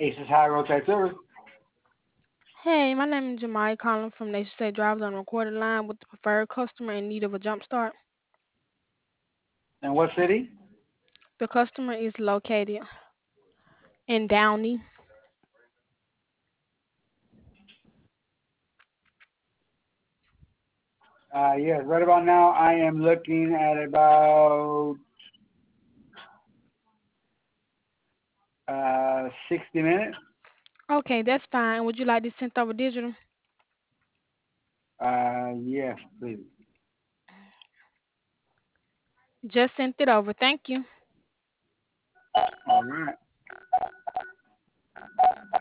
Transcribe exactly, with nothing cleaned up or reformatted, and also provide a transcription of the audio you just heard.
Aces High Rotate Service. Hey, my name is Jemai calling from Nation State Drives on a recorded line with the preferred customer in need of a jump start. And what city? The customer is located in Downey. Uh, yes, right about now I am looking at about uh, sixty minutes. Okay, that's fine. Would you like this sent over digital? Uh, yes, please. Just sent it over. Thank you. All right.